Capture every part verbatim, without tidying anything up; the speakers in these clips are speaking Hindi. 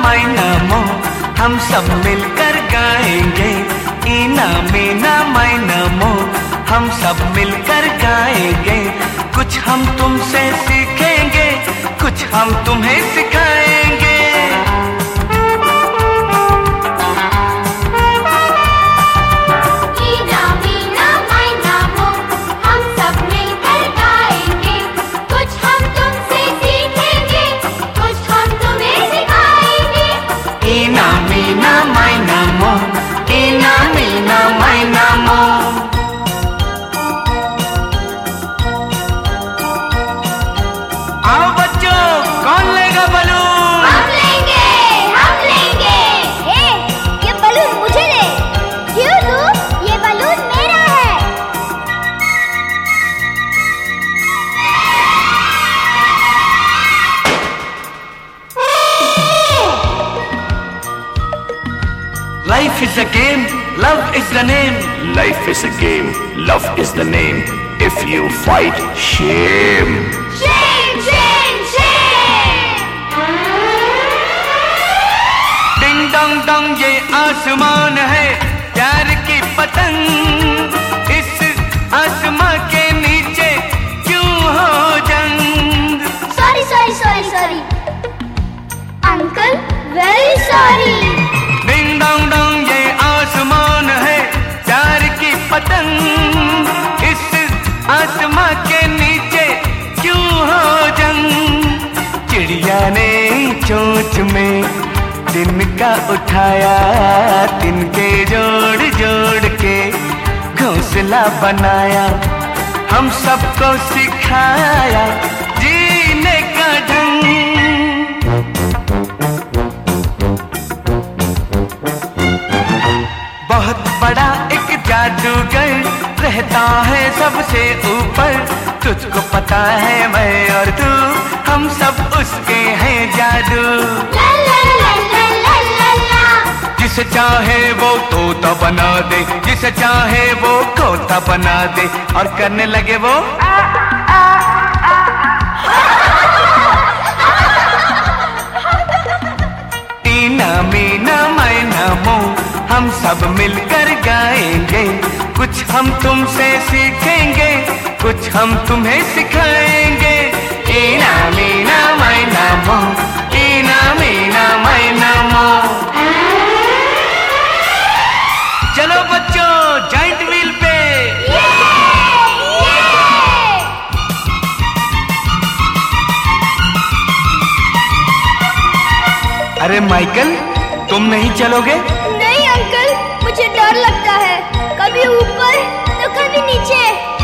मायना मो हम सब मिलकर गाएंगे। इना मीना मायना मो हम सब मिलकर गाएंगे। कुछ हम तुमसे सीखेंगे, कुछ हम तुम्हें सिखाएंगे। इना मीना मायना मो हम सब मिलकर गाएंगे। कुछ हम तुमसे सीखेंगे, कुछ हम तुम्हें सिखाएंगे। इना मीना मायना मो, इना मीना मायना मो। आओ बच्चों, कौन लेगा बलून? हम लेंगे, हम लेंगे। ए, ये बलून मुझे दे। क्यों तू? ये बलून मेरा है। Life is a game, love is the name. Life is a game, love is the name. If you fight, shame. Shame, shame, shame. Ding dong dong ये आसमान है प्यार की पतंग। इस आसमां के नीचे क्यों हो जंग? Sorry sorry sorry sorry uncle, very sorry. Ding dong dong ये आसमान है प्यार की पतंग। इस आसमां के नीचे क्यों हो जंग? चिड़िया ने चोंच में दिन का उठाया, दिन के जोड़ जोड़ के घोंसला बनाया। हम सबको सिखाया जीने का ढंग। बहुत बड़ा एक जादूगर रहता है सबसे ऊपर। तुझको पता है मैं और तू, हम सब उसके हैं जादू। ला ला ला ला ला ला ला। जिसे चाहे वो तोता बना दे, जिसे चाहे वो खोता बना दे, और करने लगे वो इना मीना मायना मो हम सब मिलकर गाएंगे। कुछ हम तुमसे सीखेंगे, कुछ हम तुम्हें सिखाएंगे। इना मीना मायना मो, इना मीना मायना मो। चलो बच्चों, जाइंट व्हील पे। अरे माइकल, तुम नहीं चलोगे? नहीं अंकल, मुझे डर लगता है। कभी ऊपर तो कभी नीचे।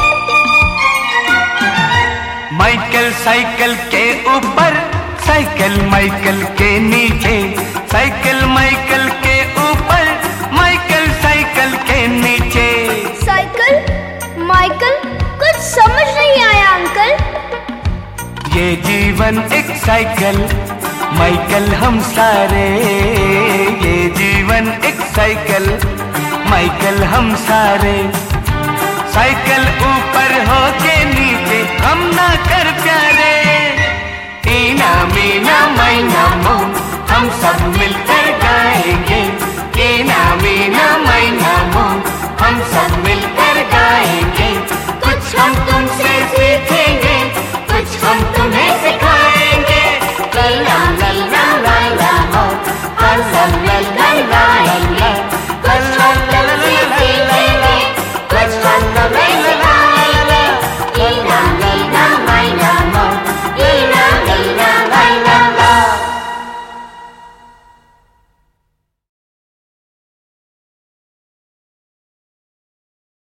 माइकल साइकिल के ऊपर, साइकिल माइकल के नीचे। साइकिल माइकल के ऊपर, माइकल साइकिल के नीचे। साइकिल माइकल, कुछ समझ नहीं आया अंकल। ये जीवन एक साइकिल, माइकल हम सारे। ये जीवन एक साइकिल, माइकल हम सारे। साइकिल ऊपर हो के नीचे हम ना कर प्यारे। इना मीना मायना मो हम सब मिलकर